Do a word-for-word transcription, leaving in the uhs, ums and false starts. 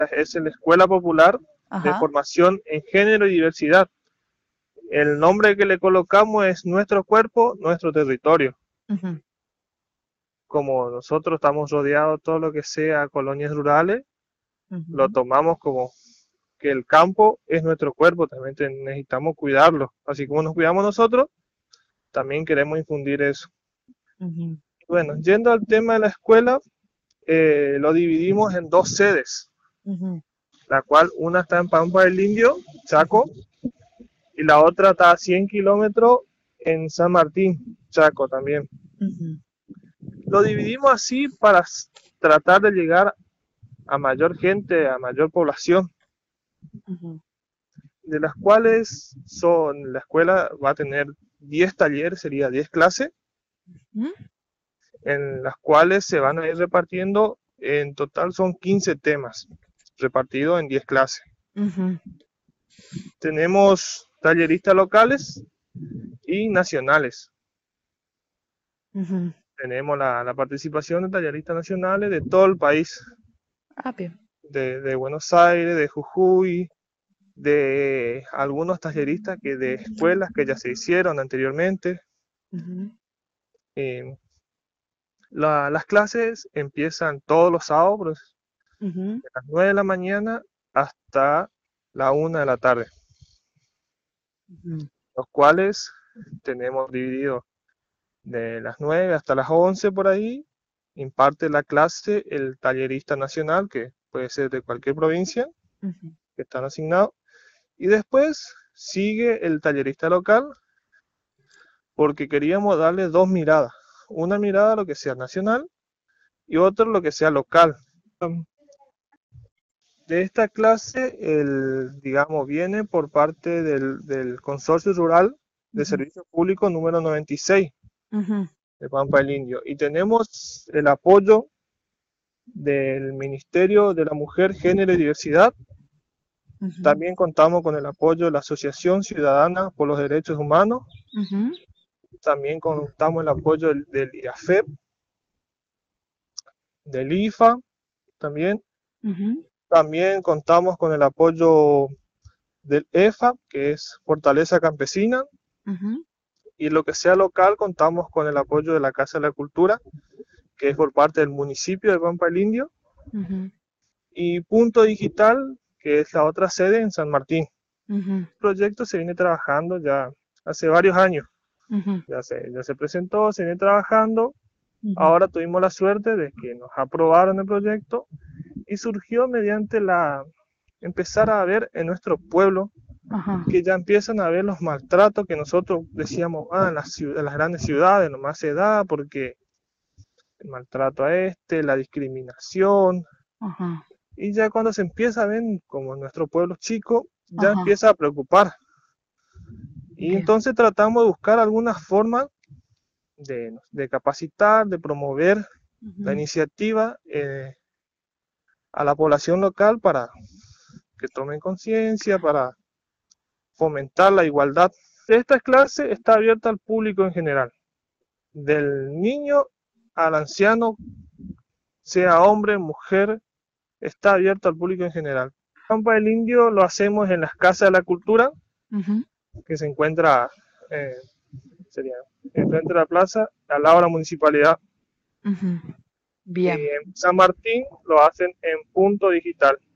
es la Escuela Popular de Ajá. Formación en Género y Diversidad. El nombre que le colocamos es Nuestro Cuerpo, Nuestro Territorio. Ujú, Como nosotros estamos rodeados de todo lo que sea colonias rurales, lo ujú. tomamos como que el campo es nuestro cuerpo, también necesitamos cuidarlo. Así como nos cuidamos nosotros, también queremos infundir eso. Ujú, Bueno, yendo al tema de la escuela, eh, lo dividimos en dos sedes, ujú, la cual una está en Pampa del Indio, ujú, Chaco, y la otra está a cien kilómetros en San Martín, Chaco también. ujú, Lo dividimos así para tratar de llegar a mayor gente, a mayor población, ujú, de las cuales son, la escuela va a tener diez talleres, sería diez clases, ujú, en las cuales se van a ir repartiendo, en total son quince temas, repartidos en diez clases. ujú, Tenemos talleristas locales y nacionales. ujú. Tenemos la, la participación de talleristas nacionales de todo el país, Ah, bien. de, de Buenos Aires, de Jujuy, de algunos talleristas que de escuelas que ya se hicieron anteriormente. Ujú, Eh, la, las clases empiezan todos los sábados, ujú, de las nueve de la mañana hasta la una de la tarde, ujú, los cuales tenemos dividido de las nueve hasta las once por ahí. Imparte la clase el tallerista nacional, que puede ser de cualquier provincia, ujú. que están asignados. Y después sigue el tallerista local, porque queríamos darle dos miradas. Una mirada a lo que sea nacional y otra a lo que sea local. De esta clase, el, digamos, viene por parte del, del Consorcio Rural de Ujú, Servicios Públicos número noventa y seis ujú, de Pampa del Indio. Y tenemos el apoyo del Ministerio de la Mujer, Género y Diversidad. ujú, También contamos con el apoyo de la Asociación Ciudadana por los Derechos Humanos. ujú, También contamos con el apoyo del, del I A F E P, del I F A también. ujú, También contamos con el apoyo del E F A, que es Fortaleza Campesina. ujú, Y lo que sea local, contamos con el apoyo de la Casa de la Cultura, que es por parte del municipio de Pampa del Indio. ujú, Y Punto Digital, que es la otra sede en San Martín. ujú, El proyecto se viene trabajando ya hace varios años. ujú, Ya se, ya se presentó, se viene trabajando. ujú. Ahora tuvimos la suerte de que nos aprobaron el proyecto y surgió mediante la empezar a ver en nuestro pueblo Ajá. que ya empiezan a ver los maltratos que nosotros decíamos, ah, en las, ciudades, en las grandes ciudades nomás se da porque el maltrato a este, la discriminación, Ajá. y ya cuando se empieza a ver como en nuestro pueblo chico, ya Ajá. empieza a preocupar. Y Bien. entonces tratamos de buscar alguna forma de, de capacitar, de promover la Ujú, iniciativa eh, a la población local para que tomen conciencia, para fomentar la igualdad. Esta clase está abierta al público en general, del niño al anciano, sea hombre, mujer, está abierto al público en general. Pampa del Indio lo hacemos en las casas de la cultura, ujú, que se encuentra, eh, sería, enfrente de la plaza, al lado de la municipalidad. ujú. Y Bien. en San Martín lo hacen en Punto Digital.